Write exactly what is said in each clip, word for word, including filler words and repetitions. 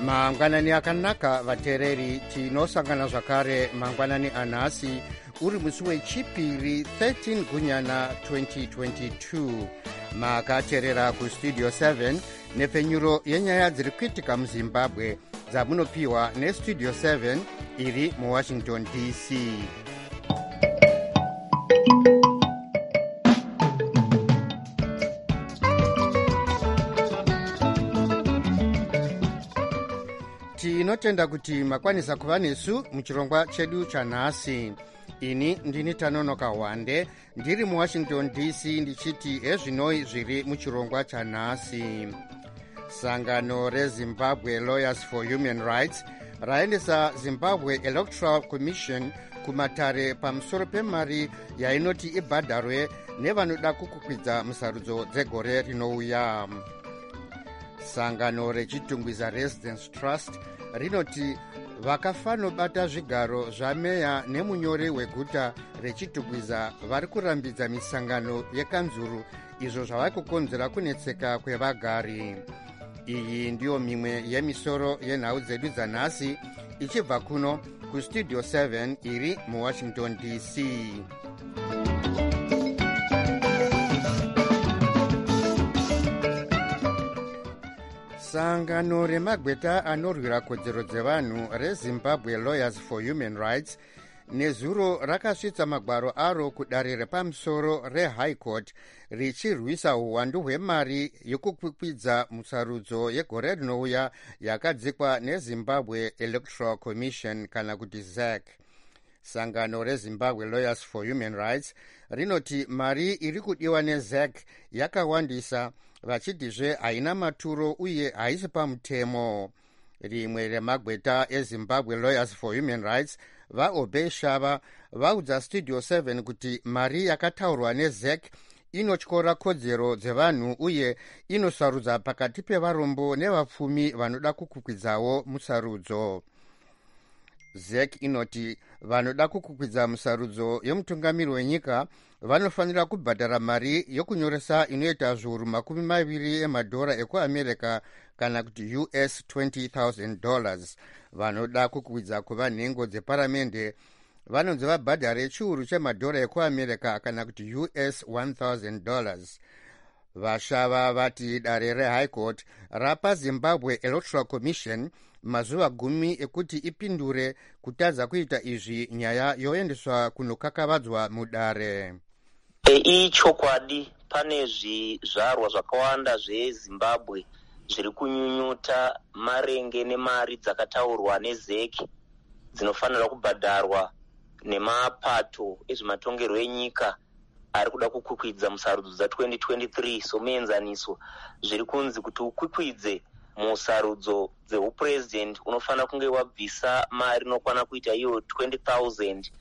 mangwanani akanaka vateereri, tinosangana zvakare mangwanani anhasi uri musi wechipiri thirteen gunyana twenty twenty-two. makateerera kustudio seven nepfenyuro yenyaya dziri kuitika muzimbabwe dzamunopiwa nestudio seven iri muwashington D C. tinotenda kuti makwanisa kuva nesu muchirongwa chedu chanhasi. ini ndini Tanonoka Wande ndiri muwashington D C ndichiti ezvinoi zviri muchirongwa chanhasi. sangano rezimbabwe Lawyers for Human Rights raendesa Zimbabwe Electoral Commission kumatare pamusoro pemari yainoti ibhadharwe nevanoda kukukwidza musarudzo dzegore rinouya. sangano rechitungwiza Residence Trust rinoti vakafanobata zvigaro zvameya nemunyori weguta rechitungwiza vari kurambidza misangano yekanzuru, izvo zvava kukonzera kunetseka kwevagari. iyi ndiyo mimwe yemisoro yenhau dzedu dzanhasi ichibva kuno kustudio seven iri muwashington D C. sangano remagweta anorwira kodzero dzevanhu rezimbabwe Lawyers for Human Rights nezuro rakasvitsa magwaro aro kudare repamusoro rehigh court richirwisa uwandu hwemari yokukwikwidza musarudzo yegore rinouya yakadzikwa nezimbabwe Electoral Commission kana kuti Z E C. sangano rezimbabwe Lawyers for Human Rights rinoti mari iri kudiwa ne-Z E C yakawandisa, vachitizve haina maturo uye haisi pamutemo. rimwe remagweta ezimbabwe Lawyers for Human Rights vaobey shava vaudza studio seven kuti mari yakataurwa ne-Z E C inotyora kodzero dzevanhu uye inosarudza pakati pevarombo nevapfumi vanoda kukukwidzawo musarudzo. Z E C inoti vanoda kukukwidza musarudzo yemutungamiri wenyika vanofanira kubhadhara mari yokunyoresa inoita zviuru makumi maviri emadhora ekuamerica kana kuti U S twenty thousand dollars. vanoda kukwidza kuva nhengo dzeparamende vanonzi vabhadhare chiuru chemadhora ekuamerica kana kuti U S one thousand dollars. vashava vati dare rehigh court rapa Zimbabwe Electoral Commission mazuva gumi ekuti ipindure kutadza kuita izvi nyaya yoendeswa kunokakavadzwa mudare. ichokwadi pane zvizvarwa zvakawanda zvezimbabwe zviri kunyunyuta marenge nemari dzakataurwa ne-Z E C dzinofanira kubhadharwa nemapato ezvematongerwo enyika ari kuda kukwikwidza musarudzo dza twenty twenty-three. somuenzaniso zviri kunzi kuti ukwikwidze musarudzo dzeupresident unofanira kunge wabvisa mari inokwana kuita iyo twenty thousand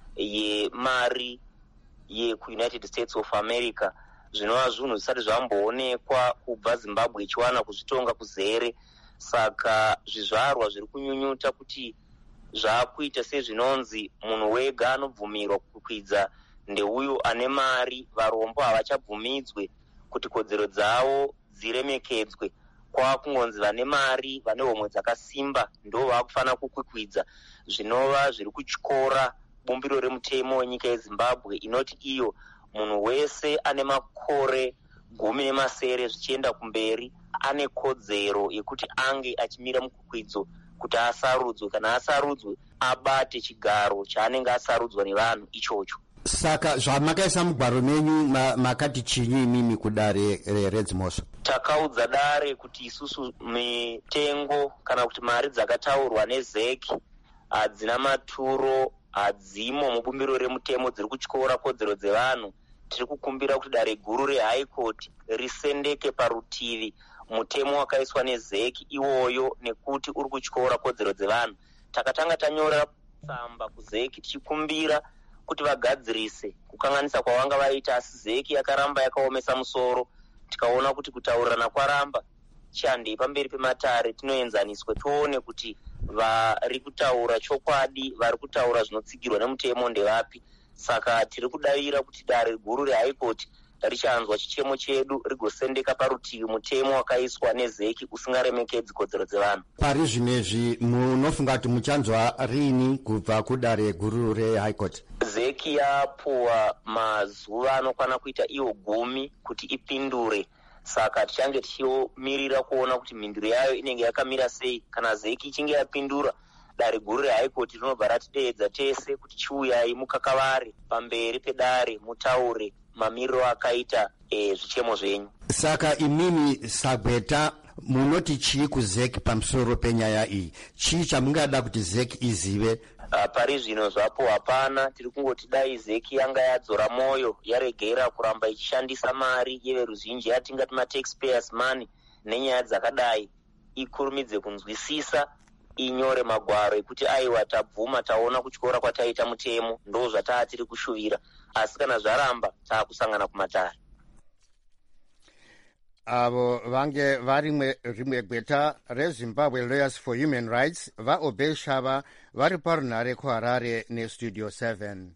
yemari yekuunited states of america. zvinova zvinhu zvisati zvamboonekwa kubva zimbabwe ichiwana kuzvitonga kuzere. saka zvizvarwa zviri kunyunyuta kuti zvaakuita sezvinonzi munhu wega anobvumirwa kukwidza ndeuyo ane mari, varombo havachabvumidzwe kuti kodzero dzavo dziremekedzwe. kwakungonzi vane mari, vane homwe dzakasimba ndo vakufanira kukwikwidza, zvinova zviri kutyora bumbiro remutemo wenyika yezimbabwe inoti iyo munhu wese ane makore gumi nemasere zvichienda kumberi ane kodzero yekuti ange achimira mukukwidzo kuti asarudzwe. kana asarudzwe abate chigaro chaanenge asarudzwa nevanhu ichocho. saka zvamakaisa mugwaro menyu makati chinyi imimi kudare redzimosva? takaudza dare kuti isusu mitengo kana kuti mari dzakataurwa ne-Z E C hadzina maturo, hadzimo mubumbiro remutemo, dziri kutyora kodzero dzevanhu. tiri kukumbira kuti dare guru rehigh court risendeke parutivi mutemo wakaiswa ne-Z E C iwoyo nekuti uri kutyora kodzero dzevanhu. takatanga tanyora tsamba ku-Z E C tichikumbira kuti vagadzirise kukanganisa kwavanga vaita, asi Z E C yakaramba yakaomesa musoro. tikaona kuti kutaurirana kwaramba chandei pamberi pematare, tinoenzaniswe tione kuti vari kutaura chokwadi, vari kutaura zvinotsigirwa nemutemo ndevapi. saka tiri kudavira kuti dare guru rehigh court richanzwa chichemo chedu rigosendeka parutivi mutemo wakaiswa nezeki usingaremekedzi kodzero dzevanhu. Pari zvinezvi munofunga kuti muchanzwa rini kubva kudare guru reHigh Court? Zeki yapuwa mazuva anokwana kuita iwo gumi kuti ipindure, saka tichange tichimirira kuona kuti mhinduro yayo inenge yakamira sei. Kana zeki ichinge yapindura, dare guru reHigh Court rinobva ratideedza tese kuti chiuyai mukakavari pamberi pedare mutaure mamiriro akaita e, zvichemo zvenyu. Saka imini Sagweta munoti chii kuZeki pamusoro penyaya iyi? Chii chamungada kuti Zeki izive? Uh, pari zvino zvapo hapana, tiri kungoti dai Zeki yanga yadzora moyo yaregera kuramba ichishandisa mari yeveruzhinji yatingati mataxpayers money nenyaya dzakadai, ikurumidze kunzwisisa, inyore magwaro ekuti aiwa tabvuma taona kutyora kwataita mutemo, ndo zvataa tiri kushuvira. Asi kana zvaramba taakusangana kumatare. Avo vange vari rimwe gweta reZimbabwe Lawyers for Human Rights vaObey Shava vari parunhare kuHarare neStudio seven.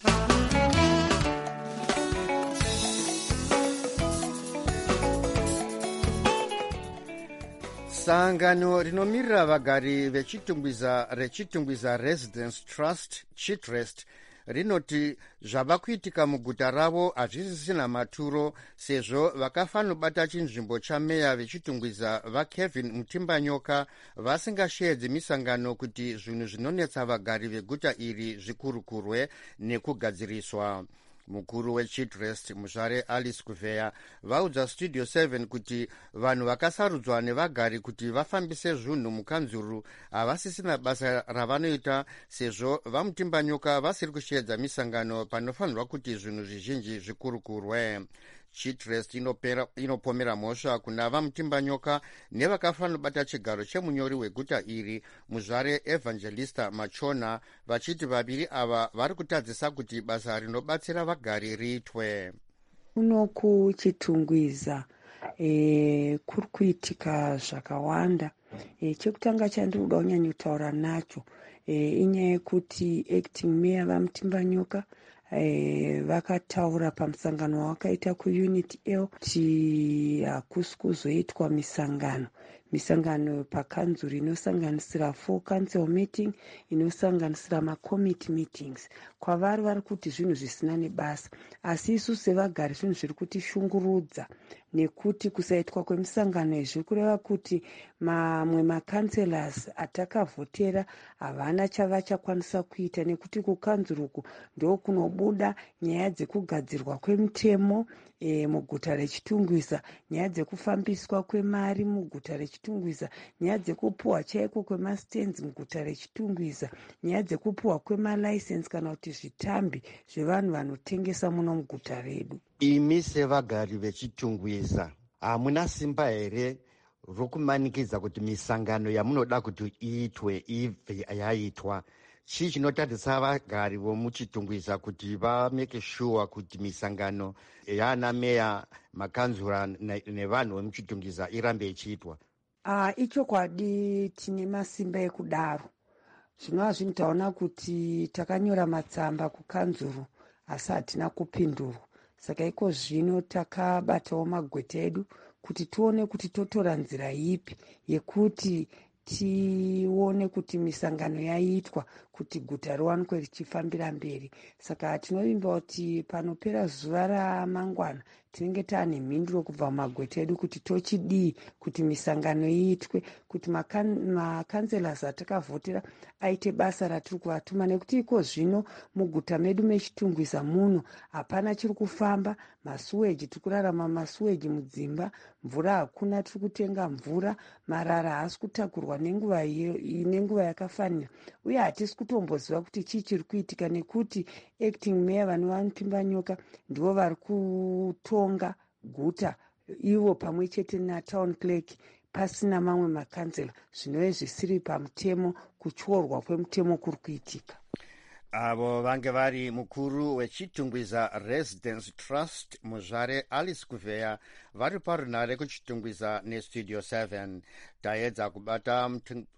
Sangano rinomirira vagari vechitungwiza rechitungwiza Residence Trust Chitrest rinoti zvava kuitika muguta ravo hazvisisina maturo, sezvo vakafanobata chinzvimbo chameya vechitungwiza vaKevin Mutimbanyoka vasingasheedzi misangano kuti zvinhu zvinonetsa vagari veguta iri zvikurukurwe nekugadziriswa. Mukuru weChitrest Muzvare Alice Kuveya vaudza Studio seven kuti vanhu vakasarudzwa nevagari kuti vafambise zvinhu mukanzuru havasisina basa ravanoita, sezvo vaMutimbanyoka vasiri kusheedza misangano panofanirwa kuti zvinhu zvizhinji zvikurukurwe. Chitrest inopera, inopomera mhosva kuna vaMutimbanyoka nevakafanobata chigaro chemunyori weguta iri Muzvare Evangelista Machona, vachiti vaviri ava vari kutadzisa kuti basa rinobatsira vagari riitwe. Kuno kuchitungwiza e, kuri kuitika zvakawanda. E, chekutanga chandinoda kunyanya kutaura nacho e, inyaya yekuti acting mayor vaMutimbanyoka E, vakataura pamusangano wakaita kuUnity L kuti hakusi kuzoitwa misangano misangano pakanzuri inosanganisira full council meeting, inosanganisira macommittee meetings. Kwavari vari kuti zvinhu zvisina nebasa, asi isu sevagari zvinhu zviri kutishungurudza nekuti kusaitwa kwemisangano izvi kureva kuti mamwe makanselas atakavhotera havana chavachakwanisa kuita, nekuti kukanzuruku ndo kunobuda nyaya dzekugadzirwa kwemitemo e, muguta rechitungwiza, nyaya dzekufambiswa kwemari muguta rechitungwiza, nyaya dzekupuhwa chaiko kwemastenzi muguta rechitungwiza, nyaya dzekupuhwa kwemalicense kana kuti zvitambi zvevanhu vanotengesa muno muguta redu. Imi sevagari vechitungwiza hamuna simba here rokumanikidza kuti misangano yamunoda kuti iitwe ibve yaitwa? Chii chinotadzisa vagari vomuchitungwiza kuti vameke sure kuti misangano yaana meya, makanzura nevanhu vemuchitungwiza irambe ichiitwa? Uh, ichokwadi tine masimba ekudaro. Zvinova zvinhu taona kuti takanyora matsamba kukanzuru asi hatina kupindurwa. Saka iko zvino takabatawo magweta edu kuti tione kuti totora nzira ipi yekuti tione kuti misangano yaitwa kuti guta riwanikwe richifambira mberi. Saka tinovimba kuti panopera zuva ramangwana tinenge taane mhinduro kubva mumagweta edu kuti tochidii kuti misangano iitwe, kuti makanselas atakavhotera aite basa ratiri kuvatuma, nekuti iko zvino muguta medu mechitungwiza muno hapana chiri kufamba. Masuweji tiri kurarama masuweji mudzimba, mvura hakuna, tiri kutenga mvura, marara haasi kutakurwa nenguva nenguva yakafanira, uye hatisi kutomboziva kuti chii chiri kuitika, nekuti acting mayor vane vaMutimbanyoka ndivo vari kutonga guta ivo pamwe chete natown clerk pasina mamwe makansela, zvinove zvisiri pamutemo, kutyorwa kwemutemo kuri kuitika. Avo vange vari mukuru wechitungwiza Residence Trust Muzvare Alice Kuveya vari parunhare kuchitungwiza neStudio seven. Taedza kubata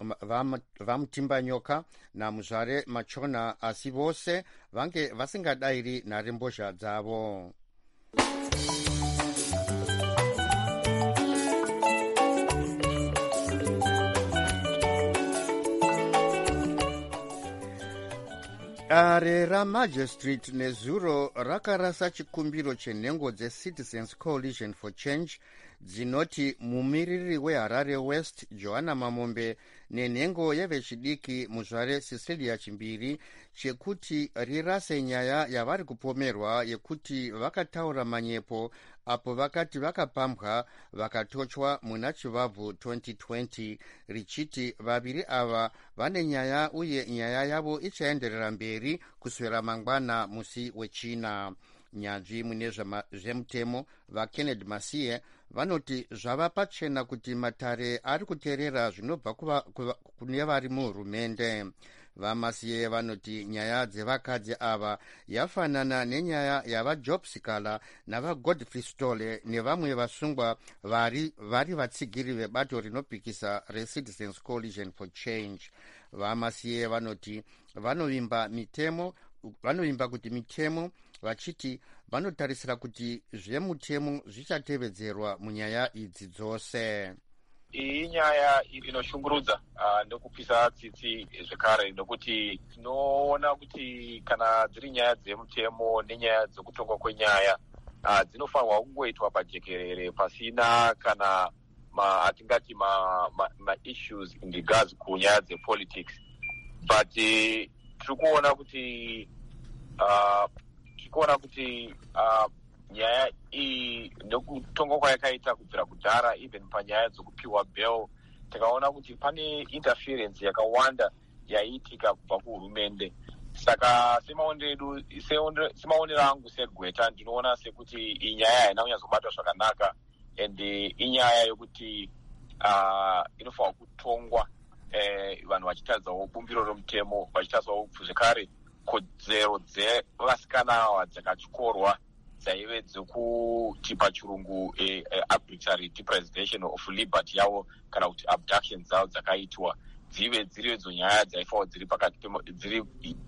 vaMutimbanyoka naMuzvare Machona, asi vose vange vasingadayiri nharembozha dzavo. Dare ramagistrate nezuro rakarasa chikumbiro chenhengo dzeCitizens Coalition for Change dzinoti mumiriri weHarare West Joanna Mamombe nenhengo yevechidiki muzvare Cecilia Chimbiri chekuti rirase nyaya yavari kupomerwa yekuti vakataura manyepo apo vakati vakapambwa vakatochwa muna chivabvu twenty twenty, richiti vaviri ava vane nyaya uye nyaya yavo ichaenderera mberi kuswera mangwana musi wechina. Nyanzvi mune zvemutemo vaKennedy Masiye vanoti zvava pachena kuti matare ari kuteerera zvinobva kune vari muhurumende. VaMasiye vanoti nyaya dzevakadzi ava yafanana nenyaya yavaJob Sikala navaGodfrey Stole nevamwe vasungwa vari vari vatsigiri vebato rinopikisa reCitizens Coalition for Change. VaMasiye vanoti vanovimba mitemo vanovimba kuti mitemo vachiti vanotarisira kuti zvemutemo zvichatevedzerwa munyaya idzi dzose. Iyi nyaya inoshungurudza uh, ndokupisa tsitsi zvekare nokuti tinoona kuti kana dziri nyaya dzemutemo nenyaya dzekutongwa kwenyaya uh, dzinofanirwa kungoitwa pajekerere pasina kana ma, atingati ma, ma, ma issues in regards kunyaya dzepolitics, but uh, tiri kuona kuti uh, tiri kuona kuti uh, nyaya iyi nekutongwa kwayakaita kubvira kudhara even panyaya dzekupiwa bail takaona kuti pane interference yakawanda yaiitika kubva kuhurumende. Saka semaonero semaonero angu segweta ndinoona sekuti iyi nyaya haina kunyatsobatwa zvakanaka and inyaya yokuti uh, inofanirwa kutongwa eh, vanhu vachitaridzawo bumbiro romutemo vachitaridzawo zvekare kodzero dzevasikana ava dzakatyorwa dzaive dzekuti pachirungu eh, eh, arbitrary deprivation of liberty yavo kana kuti abduction dzavo dzakaitwa dzive dziri idzo nyaya dzaifawo dziri pakati dziri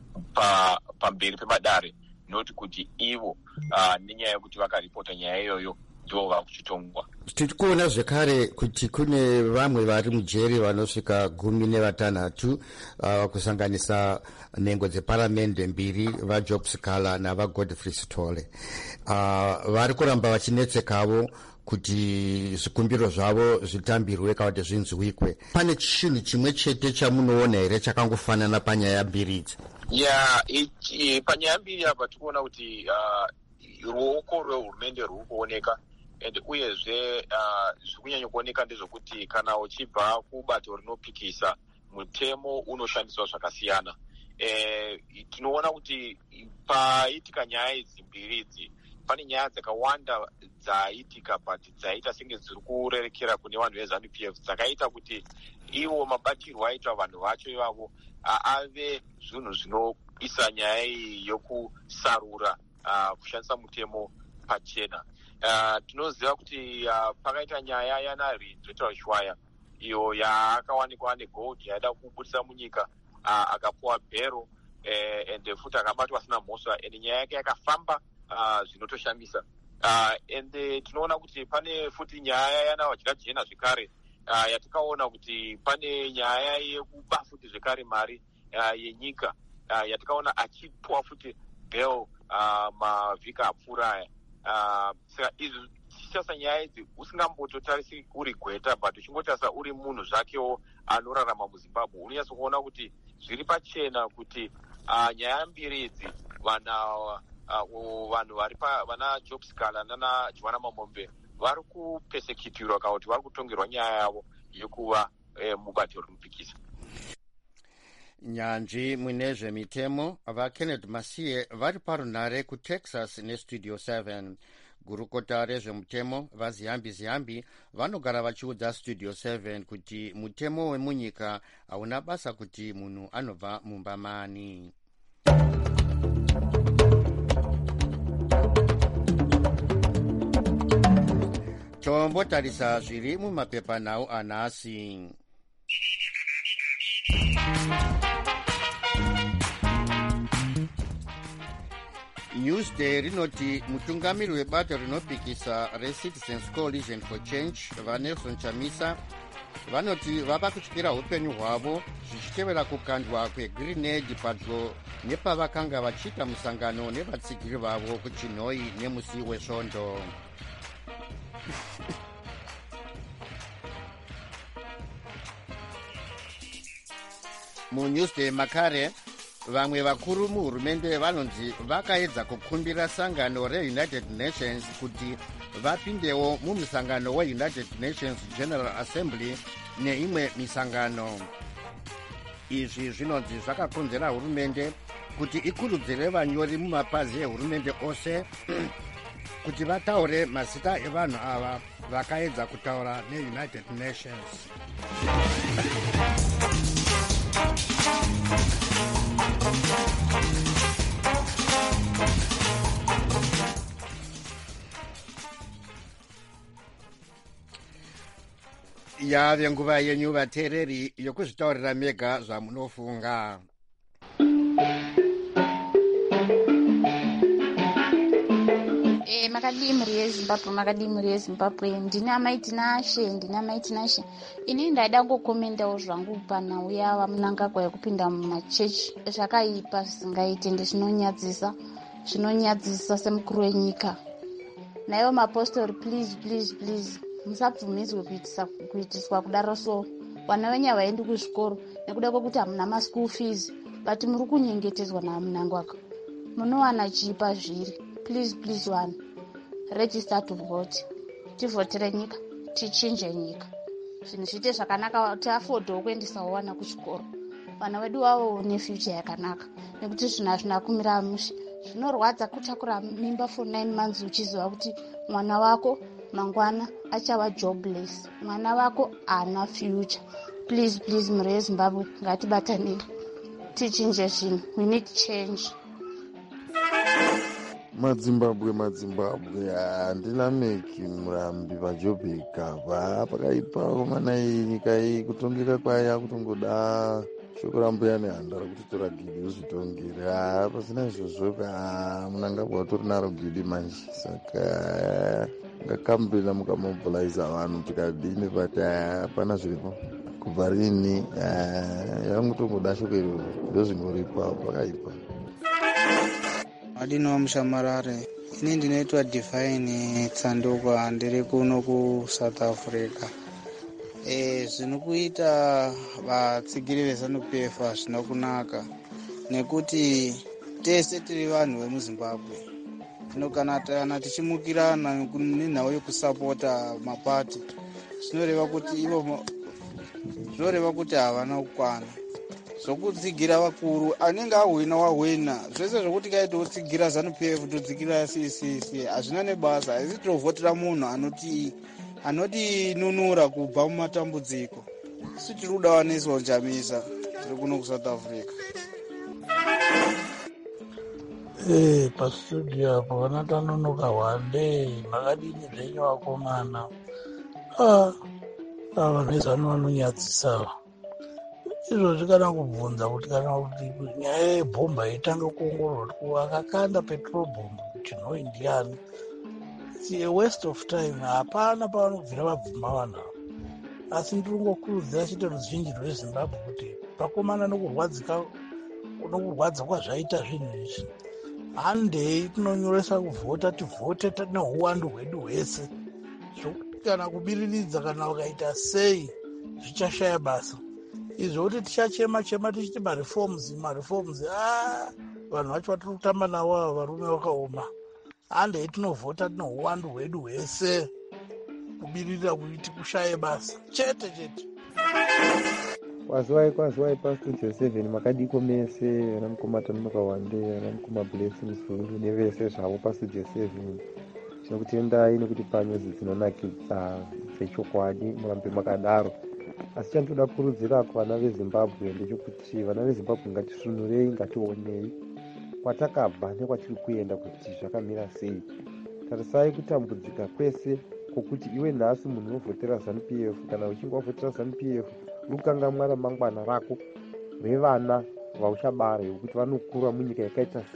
pa, pamberi pemadare noti kuti ivo uh, nenyaya yekuti vakaripota nyaya iyoyo ndivo vakuchitongwa. Tiri kuona zvekare kuti kune vamwe vari mujeri vanosvika gumi nevatanhatu uh, kusanganisa nhengo dzeparamende mbiri vaJob Sikala navaGodfrey Stole uh, vari kuramba vachinetsekavo kuti zvikumbiro zvavo zvitambirwe kana kuti zvinzwikwe. Pane chinhu chimwe chete chamunoona here chakangofanana panyaya mbiri idzi? Ya yeah, panyaya mbiri apa tikuona kuti uh, ruoko rwehurumende rwuri kuoneka and uyezve uh, zviri kunyanya kuoneka ndezvokuti kana uchibva kubato rinopikisa mutemo unoshandiswa zvakasiyana. Eh, tinoona kuti paitika nyaya idzi mbiri idzi pane nyaya dzakawanda dzaitika but dzaita senge dziri kurerekera kune vanhu veZANU P F dzakaita kuti ivo mabatirwo aitwa vanhu vacho ivavo ave zvinhu zvinoisa nyaya iyi yokusarura uh, kushandisa mutemo pachena. Uh, tinoziva kuti uh, pakaita nyaya yaNari Dreta Shwaya iyo yakawanikwa negold yaida kubudisa munyika uh, akapuwa bhero eh, and futi akabatwa asina mhosva and nyaya yake yakafamba uh, zvinotoshamisa uh, and uh, tinoona kuti pane futi nyaya yanavachida jena zvekare uh, yatikaona kuti pane nyaya yekuba futi zvekare mari uh, yenyika uh, yatikaona achipuwa futi bhero uh, mavhiki apfuura aya. Uh, saka izvi tichitasa nyaya idzi usingambototarisi uri gweta but uchingotarisa uri munhu zvakewo anorarama muZimbabwe unonyatso kuona kuti zviri pachena kuti uh, nyaya mbiri idzi vana uh, vanhu vari pa vana Job Sikala nana Joanna Mamombe vari kupesekitirwa kana kuti vari kutongerwa nyaya yavo yokuva eh, mubato rinopikisa. Nyanzvi mune zvemitemo vaKennedy Masiye vari parunhare kuTexas neStudio seven. Gurukota rezvemutemo vaZiyambi Ziyambi vanogara vachiudza Studio seven kuti mutemo wemunyika hauna basa kuti munhu anobva mumba mani. Tombotarisa zviri mumapepanhau anhasi. Newsday rinoti mutungamiri webato rinopikisa reCitizens Coalition for Change vaNelson Chamisa vanoti vava kutyira upenyu hwavo zvichitevera kukandwa kwegrenade padyo nepavakanga vachiita musangano nevatsigiri vavo kuchinhoi nemusi wesvondo. muNewsday makare vamwe vakuru muhurumende vanonzi vakaedza kukumbira sangano reUnited Nations kuti vapindewo mumusangano weUnited Nations General Assembly neimwe misangano. Izvi zvinonzi zvakakonzera hurumende kuti ikurudzire vanyori mumapazi ehurumende ose kuti vataure mazita evanhu ava vakaedza kutaura neUnited Nations. yave nguva yenyu vateereri yokuzvitaurira mega zvamunofunga. E, makadii mhuri yezimbabwe makadii mhuri yezimbabwe ndini amai tinashe ndini amai tinashe ini ndaida kukomendawo zvangu panhauya vamunangagwa yekupinda mumachechi zvakaipa zvisingaite ende zvinonyadzisa zvinonyadzisa semukuru wenyika. naivo mapostori please please please musabvumidzwe kuitiswa kudaro. so vana venyu havaendi kuzvikoro nekuda kwekuti hamuna maschool fees but muri kunyengetedzwa namunangwaka munowana chipa zviri. please please one register to vote tivhotere nyika tichinje nyika zvinhu zviite zvakanaka tiafodhewo kuendesawo vana kuchikoro vana vedu vavo nefuture yakanaka nekuti zvinhu hazvina kumira mushe. zvinorwadza kutakura mimba for nine months uchiziva kuti mwana wako mangwana achava jobless, mwana wako ana future. please please mhuri yezimbabwe ngatibatanei tichinje zvinhu. we need change. mazimbabwe mazimbabwe handina meki murambi vaJoburg apa pakaipawo mana iyi nyika iyi kutongera kwaya kutongoda shoko rambuya nehandara kuti tora gidi uzvitongera pasina izvozvo munangagwa watori naro gidi manje saka ngakambira mukamobiliza vanhu tikadini but hapana zviripo kubva rini yangutongoda shoko iroro ndo zvinoripa pakaipa. adino mushamarare ini ndinoitwa Divine Tsanduka ndiri kuno kuSouth Africa. e zvino kuita vatsigiri veZANU-P F hazvina kunaka nekuti tese tiri vanhu vemuZimbabwe. zvino kana kana tichimukirana nenhau yekusapota mapati zvinoreva kuti ivo zvinoreva kuti havana kukwana zvokutsigira vakuru anenge ahwina wahwina zvese zvokuti kaiti wotsigira ZANU-P F totsigira C C C hazvina nebasa. asi tovhotera munhu anoti anoti nunura kubva mumatambudziko. isu tiri kuda vaNelson Chamisa tiri kuno kuSouth Africa. Eh, pastudio apo vana tanonoka wande makadini zvenyu vakomana. ah ava vezano vanonyadzisava izvozvi kana kubvunza kuti kana kuti nyaya yebhomba itanga kuongororwa kuti akakanda petrol bomb kuti nhoi ndiani. It's a waste of time. hapana pavanobvira vabvuma vanhu ava. asi ndiri kungokurudzira chete ruzhinji rweZimbabwe kuti pakomana nokurwadzika nokurwadza kwazvaita zvinhu izvi handei tinonyoresa kuvhota tivhote neuwandu hwedu hwese zvokuti kana kubiriridza kana ukaita sei zvichashaya basa. izvo kuti tichachema chema tichiti mareforms mareforms a vanhu vacho vatiri kutamba navo ava varume vakaoma. handei tinovhota tinouwandu hwedu hwese kubirira kuti kushaye basa chete chete. kwaziwai kwaziwai pastudio seven makadiko mese ana mukomatani makawande ana mukoma blessings vungu nevese zvavo pastudio seven tinokutendai nekuti panyodzi dzinonakidza dzechokwadi murambe makadaro. asi chandoda kurudzira kuvana veZimbabwe ndechekuti vana veZimbabwe ngatisunurei ngationei kwatakabva nekwatiri kuenda kuti zvakamira sei. tarisai kutambudzika kwese kwokuti iwe nhasi munhu unovhotera ZANU-P F kana uchinge wavhotera ZANU-P F uri kukangamwa ramangwana rako revana vauchabara yekuti vanokura munyika yakaita sei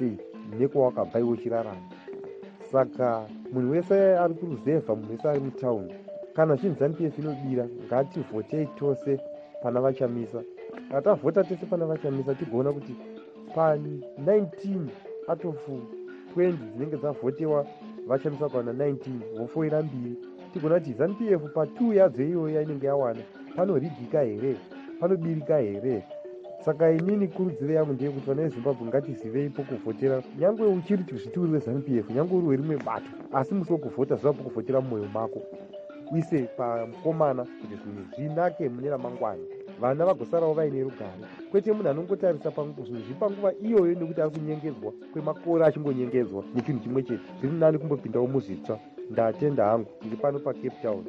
nekwawakabva iwe uchirarama. Saka munhu wese ari kuruzevha, munhu wese ari mutaundi, kana zvinhu ZANU P F inodira, ngativhotei tose pana vachamisa. Atavhota tese pana vachamisa tigoona kuti pa nineteen out of twenty dzinenge dzavhotewa vachamisa kana nineteen vofoira mbiri, tigoona kuti ZANU P F pa two yadzo iyoyo inenge yawana panoridhika here, panobirika here. Saka inini kurudziro yangu ndeyekuti vana veZimbabwe ngatizivei pokuvhotera, nyangwe uchiri zvituri weZANU P F, nyangwe uri werimwe bato, asi musokuvhota ziva pokuvhotera mumwoyo mako, uise pamukomana kuti zvinhu zvinake mune ramangwana, vana vagosarawo vaine rugare, kwete munhu anongotarisa zvinhu zviri panguva iyoyo nekuti ari kunyengedzwa kwemakore achingonyengedzwa nechinhu chimwe chete. Zviri nani kumbopindawo muzvitsva. Ndatenda hangu ndiri pano paCape Town.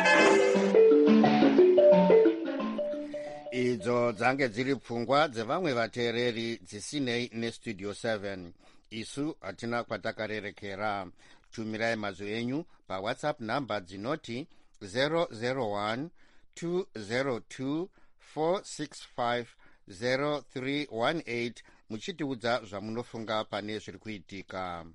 Idzo dzange dziri pfungwa dzevamwe vateereri dzisinei nestudio seven. Isu hatina kwatakarerekera. Tumirai mazwi enyu paWhatsApp namba dzinoti zero zero one two zero two four six five zero three one eight muchitiudza zvamunofunga pane zviri kuitika.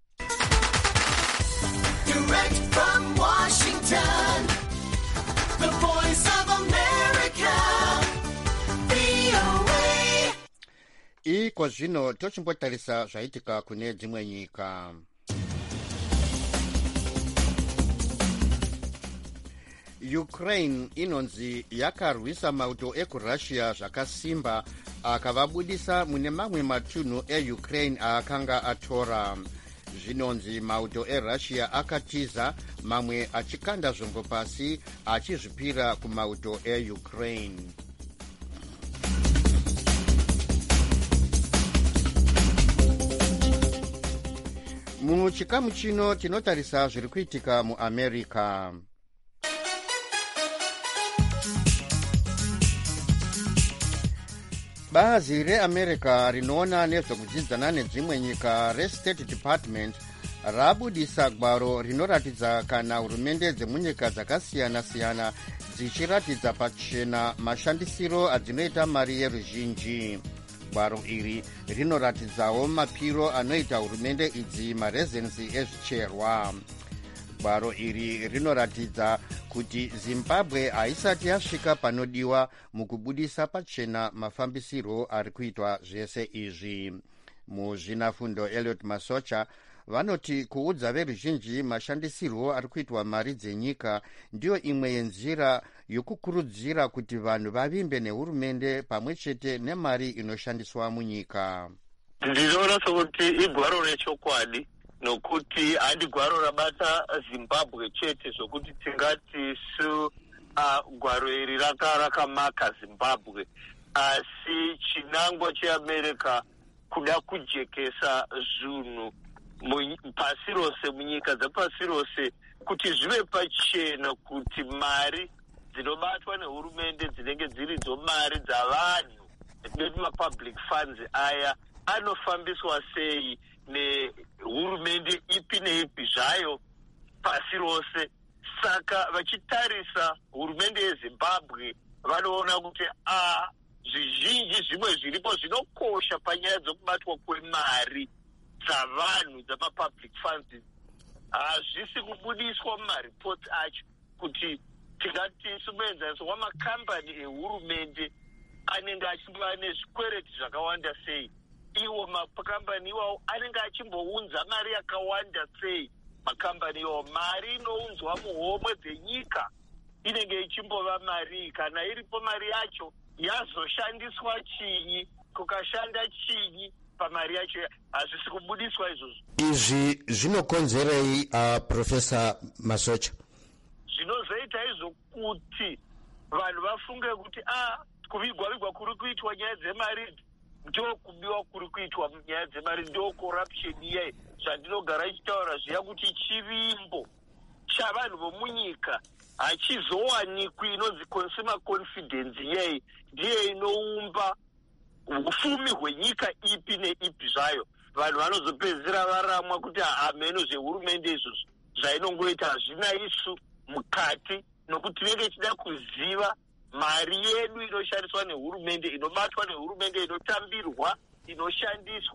Direct from Washington, the voice of America, V O A. Iko zvino tochimbotarisa zvaitika kune dzimwe nyika. Ukraine inonzi yakarwisa mauto ekuRussia zvakasimba akavabudisa mune mamwe matunhu eUkraine aakanga atora. Zvinonzi mauto eRussia akatiza, mamwe achikanda zvombo pasi achizvipira kumauto eUkraine. Muchikamu chino tinotarisa zviri kuitika muAmerica. Bazi reAmerica rinoona nezvekudzidzana nedzimwe nyika reState Department rabudisa gwaro rinoratidza kana hurumende dzemunyika dzakasiyana-siyana dzichiratidza pachena mashandisiro adzinoita mari yeruzhinji. Gwaro iri rinoratidzawo mapiro anoita hurumende idzi marezensi ezvicherwa. Gwaro iri rinoratidza kuti Zimbabwe haisati yasvika panodiwa mukubudisa pachena mafambisiro ari kuitwa zvese izvi. Muzvinafundo Elliot Masocha vanoti kuudza veruzhinji mashandisirwo ari kuitwa mari dzenyika ndiyo imwe yenzira yokukurudzira kuti vanhu vavimbe nehurumende pamwe chete nemari inoshandiswa munyika. Ndinoona sokuti igwaro rechokwadi, nokuti handi gwaro rabata Zimbabwe chete zvokuti tingati su uh, gwaro iri rakamaka Zimbabwe, asi chinangwa cheAmerica kuda kujekesa zvinhu pasi rose, munyika dzepasi rose, kuti zvive pachena kuti mari dzinobatwa nehurumende dzinenge dziridzo mari dzavanhu nemapublic funds aya anofambiswa sei nehurumende ipi neipi zvayo pasi rose. Saka vachitarisa hurumende yeZimbabwe vanoona kuti a zvizhinji zvimwe zviripo zvinokosha panyaya dzokubatwa kwemari dzavanhu dzamapublic funds hazvisi kubudiswa mumaripoti acho, kuti tingati sumuenzaniso wamakambani ehurumende anenge achiva nezvikwereti zvakawanda sei, iwo makambani iwawo anenge achimbounza mari yakawanda sei. Makambani iwawo mari inounzwa muhomwe dzenyika inenge ichimbova mari, kana iripo mari yacho yazoshandiswa chinyi, kukashanda chinyi pamari yacho, hazvisi kubudiswa izvozvo. Izvi zvinokonzerei uh, Professor Masocha? Zvinozoita izvo kuti vanhu vafunge kuti a kuvigwa-vigwa kuri kuitwa nyaya dzemari ndo kubiwa kuri kuitwa nyaya dzemari, ndo corruption iye zvandinogara ichitaura zviya kuti chivimbo chavanhu vomunyika hachizowanikwi, inonzi consumer confidence yei ndiye inoumba ufumi hwenyika ipi neipi zvayo. Vanhu vanozopedzera varamwa kuti hameno zvehurumende izvozvo zvainongoita hazvina isu mukati, nokuti tinenge tichida kuziva mari yedu inoshandiswa nehurumende, inobatwa nehurumende, inotambirwa, inoshandiswa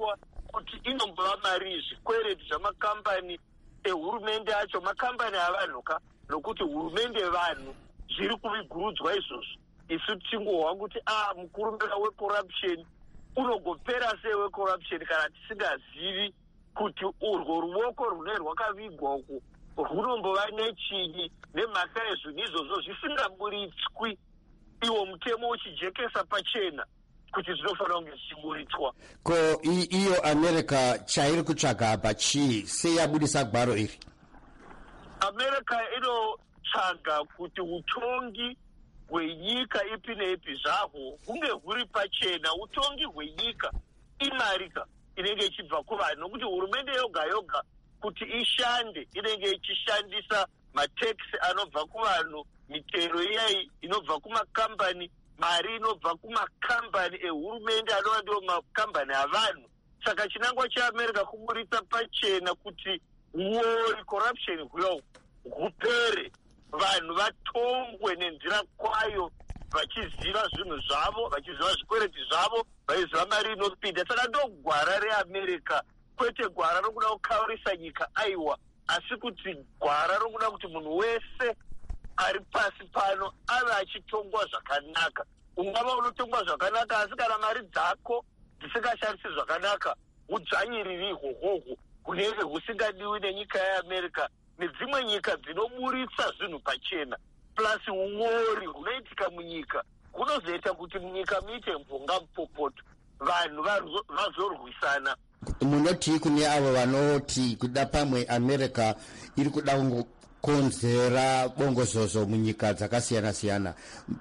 kuti inombova mari zvikwereti zvamakambani ehurumende acho makambani avanhu ka nokuti hurumende vanhu zviri kuvigurudzwa izvozvo. Isu tingohwa kuti a mukurumbira wecorruption unogopera sei wecorruption kana tisingazivi kuti urwo ruoko rune rwakavigwa uku runombova nechinyi nemhaka yezvinhu izvozvo zvisingaburitswi iwo mutemo uchijekesa pachena kuti zvinofanira kunge zvichiburitswa. Ko iyo America chairi kutsvaga apa chii sei yabudisa gwaro iri? America inotsvaga kuti utongi hwenyika ipi neipi zvahwo hunge huri pachena. Utongi hwenyika imarika inenge ichibva kuvanhu nokuti hurumende yoga yoga kuti ishande inenge ichishandisa matekisi anobva kuvanhu, mitero iyai inobva kumakambani, mari inobva kumakambani ehurumende anova ndiwo makambani avanhu. Saka chinangwa cheAmerica kuburitsa pachena kuti uori corruption huyo hupere, vanhu vatongwe nenzira kwayo vachiziva zvinhu zvavo, vachiziva zvikwereti zvavo, vachiziva mari inopinda. Saka ndogwara reAmerica, kwete gwara rokuda kukaurisa nyika aiwa, asi kuti gwara rokuda kuti munhu wese ari pasi pano ave achitongwa zvakanaka. Ungava unotongwa zvakanaka asi kana mari dzako dzisingashandisi zvakanaka hudzvanyiriri ihwohwohwo hunenge husingadiwi nenyika yeAmerica nedzimwe nyika dzinoburitsa zvinhu pachena. Plus uori hunoitika munyika hunozoita kuti munyika muite mvonga mupopoto, vanhu vazorwisana. Munoti kune avo vanoti kuda pamwe America iri kuda kungokonzera bongozozo munyika dzakasiyana siyana,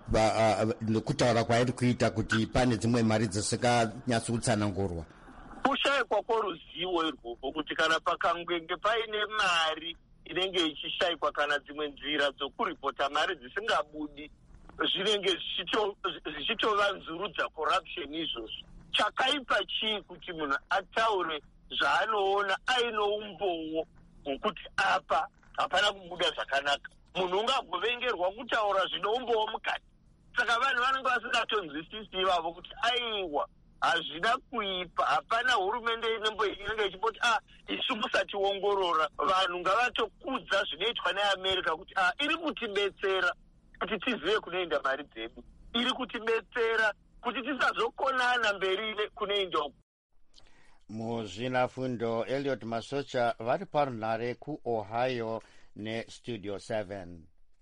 kutaura kwairi kuita kuti pane dzimwe mari dzisinganyatsi kutsanangurwa. Kushayikwa kworuzivo irwofo kuti kana pakangenge paine mari inenge ichishayikwa kana dzimwe nzira dzokuripota mari dzisingabudi zvinenge zvichitovanzurudza corruption izvozvo. Chakaipa chii kuti munhu ataure zvaanoona aino umboo hwekuti apa hapana kubuda zvakanaka. Munhu ungagovengerwa kutaura zvino umboo mukati. Saka vanhu vanenge vasingatonzwisisi ivavo kuti aiwa hazvina kuipa, hapana hurumende inenge ichipoti ah isu musationgorora. Vanhu ngavatokudza zvinoitwa neAmerica kuti ah iri kutibetsera kuti tizive kunoenda mari dzedu, iri kutibetsera kuti tisazokonana mberi kunoenda. Muzvinafundo Elliot Masocha vari parunhare kuOhio neStudio seven.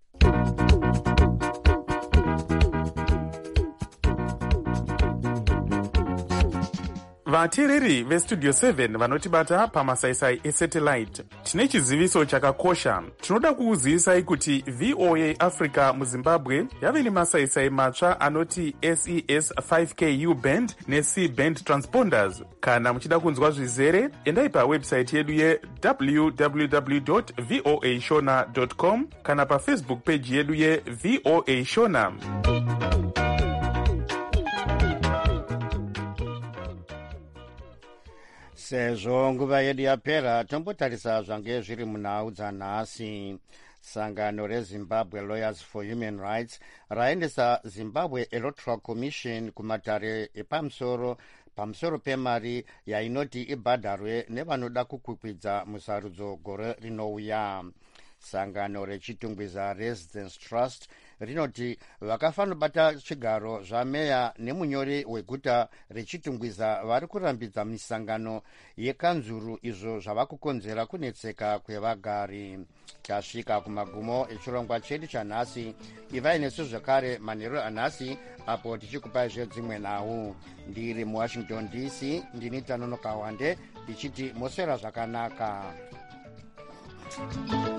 Vateereri veStudio seven vanotibata pamasaisai esatellite, tine chiziviso chakakosha. Tinoda kukuzivisai kuti V O A Africa muZimbabwe yave nemasaisai matsva anoti S E S five K U band neC band transponders. Kana muchida kunzwa zvizere, endai pawebsite yedu ye w w w dot voa shona dot com kana pafacebook page yedu ye V O A Shona. Sezvo nguva yedu yapera, tombotarisa zvange zviri munhau dzanhasi. Sangano reZimbabwe Lawyers for Human Rights raendesa Zimbabwe Electoral Commission kumatare epamusoro pamusoro pemari yainoti ibhadharwe nevanoda kukwikwidza musarudzo gore rinouya. Sangano rechitungwiza Residence Trust rinoti vakafanobata chigaro zvameya nemunyori weguta rechitungwiza vari kurambidza misangano yekanzuru, izvo zvava kukonzera kunetseka kwevagari. Tasvika kumagumo echirongwa chedu chanhasi. Ivai nesu zvakare manheru anhasi apo tichikupai zvedzimwe nhau. Ndiri muWashington D C, ndini Tanonoka Wande ndichiti moswera zvakanaka.